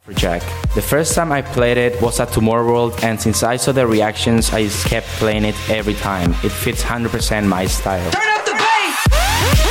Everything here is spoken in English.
Jack. The first time I played it was at Tomorrowland, and since I saw the reactions, I just kept playing it every time. It fits 100% my style. Turn up the bass!